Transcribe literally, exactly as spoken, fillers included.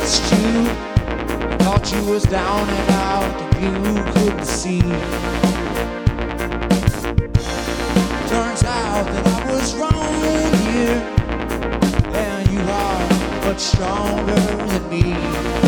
trust you. Thought you was down and out and you couldn't see. Turns out that I was wrong here, and you are much stronger than me.